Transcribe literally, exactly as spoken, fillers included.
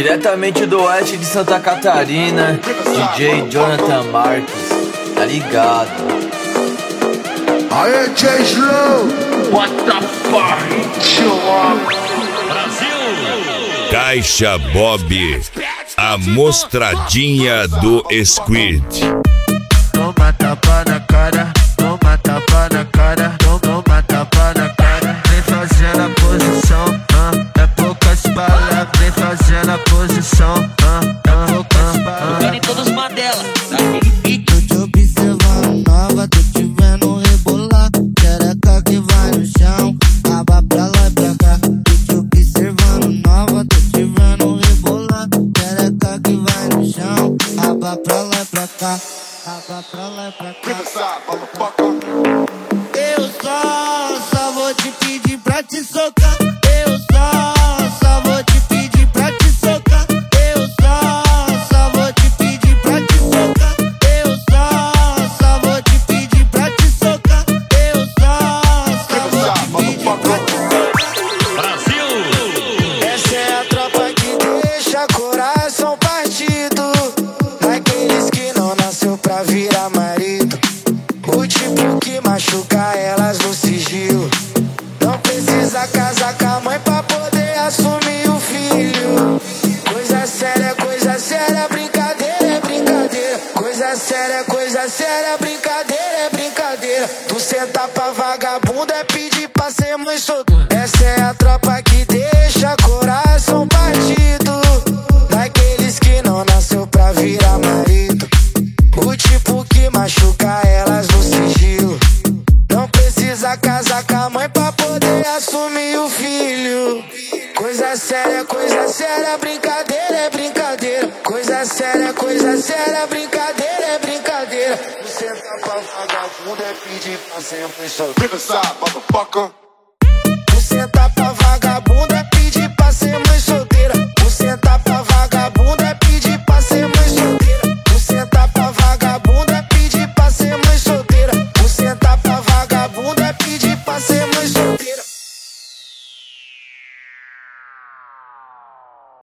Diretamente do oeste de Santa Catarina, D J Jonathan Marques, tá ligado? Aê, J Slow, what the fuck? Chill up. Brasil! Caixa Bob, a mostradinha do Squid. Toma tapa na cara, toma tapa na cara, toma tapa na cara. Vem fazendo a posição, ah, é poucas balas. Vem fazendo a posição, ah, é poucas balas. Eu quero em todos Mandela, daquele pique. Tô te observando nova, tô te vendo rebolar. Xereca que vai no chão, aba pra lá e pra cá. Tô te observando nova, tô te vendo rebolar. Xereca que vai no chão, aba pra lá e pra cá. Aba pra lá e pra cá. Eu só, só vou te pedir pra te socar. Eu só, só vou te pedir pra te socar. Eu só, só vou te pedir pra te socar. Eu só, só vou te pedir pra te socar. Eu só, só vou te pedir pra te socar. Brasil! Essa é a tropa que deixa coração partido. Daqueles que não nasceu pra virar marido. O tipo que machuca elas no sigilo. Não precisa casar com a mãe pra poder assumir o filho. Coisa séria, coisa séria, brincadeira é brincadeira. Coisa séria, coisa séria, brincadeira é brincadeira. Tu senta pra vagabunda é pedir pra ser mãe solteira. Essa é a tropa que deixa coração partido. Daqueles que não nasceu pra virar marido. O tipo que machuca elas no sigilo. Não precisa casar com a mãe pra poder assumir o filho. Coisa séria, coisa séria, brincadeira é brincadeira. Coisa séria, coisa séria, brincadeira é brincadeira. Você tá pra vagabunda é pedir pra sempre solteiro. Riverside, motherfucker.